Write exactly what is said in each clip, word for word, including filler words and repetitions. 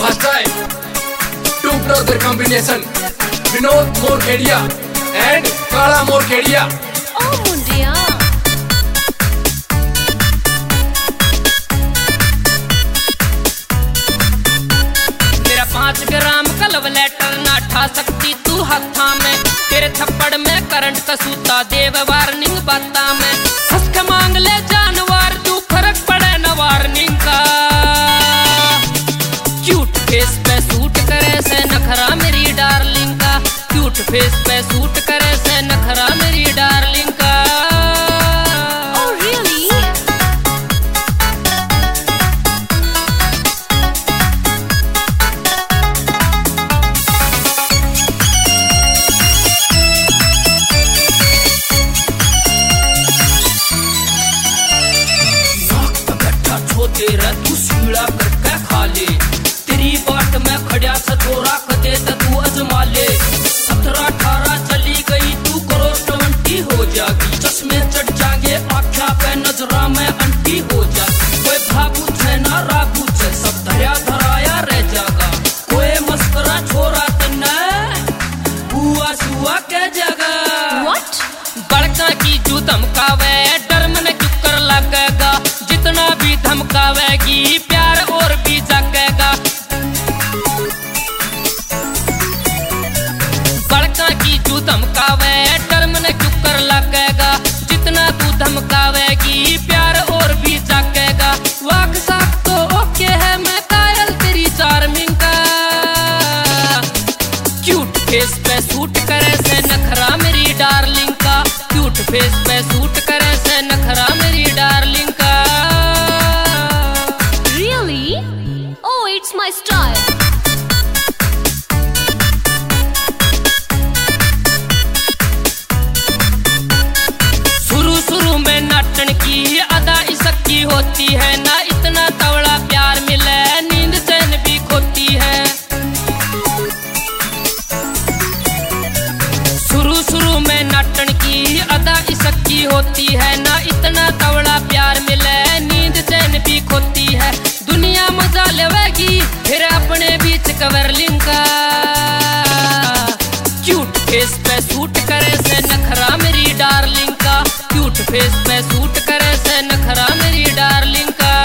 First time, two brother combination, Vinod Morkhedia and Kala Morkhedia. Oh मुंडिया मेरा पाँच ग्राम का love letter ना ठा सकती तू हथा में, तेरे थप्पड़ में करंट का सूता देव वार्निंग बाता में, हंस के मांग ले जानवर तू फर्क पड़े न वार्निंग का, क्यूट फेस पे सूट करे से नखरा मेरी डार्लिंग का, क्यूट फेस पे सूट करे से नखरा मेरी डार्लिंग का। Oh really? तेरा तू सीड़ा करके खा ले, तेरी बाट में खड़िया सतोरा कदे तू अजमा ले, सत्रह अठारह चली गई तू करोड़ ट्वेंटी हो जागी, चश्मे चढ़ जाएंगे आँखा पे नजरा में अंटी हो जागी, कोई भागू छे ना रागू छे सब धरा धराया रह जागा, कोई मस्करा छोरा तन्ने हुआ सुआ के जगह बड़का की जू धमकावे डर मन चुकर लगेगा, जितना भी धमकावेगी प्यार और भी जगेगा, बड़का की जू धमकावे डर मन चुकर लगेगा, जितना तू धमकावेगी प्यार और भी जगेगा, वाक साक तो ओके है मैं कायल तेरी चार्मिंग का, क्यूट फेस पे सूट करे से नखरा मेरी डार्लिंग का, क्यूट फेस पे सूट करे से नखरा मेरी डार्लिंग का। Really? Oh, it's my style. शुरू शुरू में नाटन की अदा इसकी होती है, ना इतना तवड़ा प्यार मिले नींद चैन भी खोती है, शुरू शुरू में नाटन की अदा इसकी होती है, ना इतना तवड़ा प्यार मिले नींद चैन भी खोती है, दुनिया मजा लेवेगी फिर अपने बीच कवरलिंग का, क्यूट फेस पे सूट करे से नखरा मेरी डार्लिंग का, क्यूट फेस पे सूट करे से नखरा मेरी डार्लिंग का।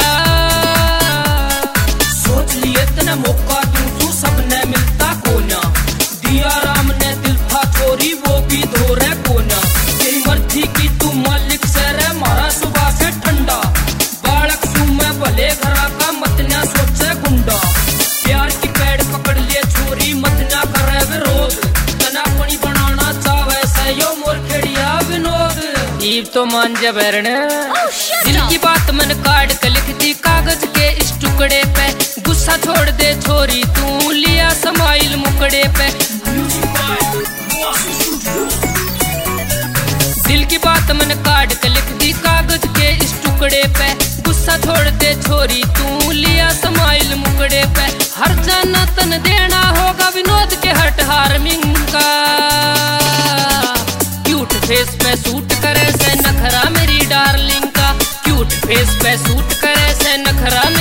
सोच लिए इतना मौका क्यों तू सबने मिलता कोना, दिया राम ने दिल था चोरी वो भी धोरे कोना, तेरी मर्जी की तू मालिक से रे मारा सुबह से ठंडा, बालक सू में भले घरा का मत ना सोचे गुंडा, प्यार की पेड़ पकड़ ले छोरी मत ना करे विरोध, तना पनी बनाना चाहे से यो मोरखेड़िया विनोद, ईब तो मान जा बैरने दिल की बात मन काट के लिख दी कागज के इस टुकड़े पे, गुस्सा छोड़ दे छोरी तू लिया समाइल मुकड़े पे, दिल की बात मन काट के लिख दी कागज के इस टुकड़े पे, गुस्सा छोड़ दे छोरी तू लिया समाइल मुकड़े पे, हर जाना तन देना होगा विनोद के हट हार्मिंग का, क्यूट फेस पे सूट करे से नखरा मेरी डार्लिंग का, क्यूट फेस पे सूट करे से नखरा